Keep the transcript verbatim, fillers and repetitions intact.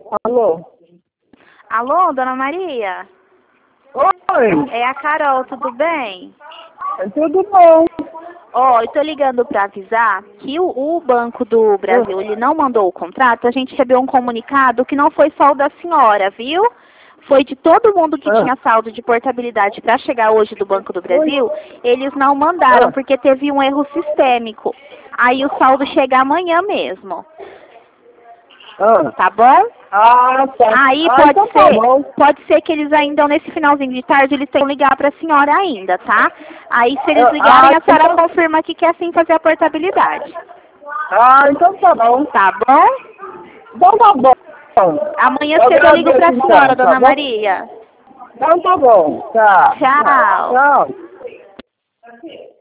Alô? Alô, dona Maria? Oi, É a Carol, tudo bem? é tudo bom? Ó, eu tô ligando para avisar que o, o Banco do Brasil, ele não mandou o contrato, a gente recebeu um comunicado que não foi só o da senhora, viu? Foi de todo mundo que Ah, tinha saldo de portabilidade para chegar hoje do Banco do oi? Brasil, eles não mandaram Ah, porque teve um erro sistêmico. Aí o saldo chega amanhã mesmo, ah, tá bom? ah, tá. Aí Ah, pode então tá ser, bom. pode ser que eles ainda, nesse finalzinho de tarde, eles tenham que ligar para a senhora ainda, tá? Aí se eles Ah, ah, ligarem, a senhora então, confirma que quer sim fazer a portabilidade. ah, então tá bom. Tá bom? Então tá bom. Amanhã Eu cedo eu ligo agradeço para a senhora, então, tá dona bom? Maria. Então tá bom. Tá, tá. Tchau. Tchau.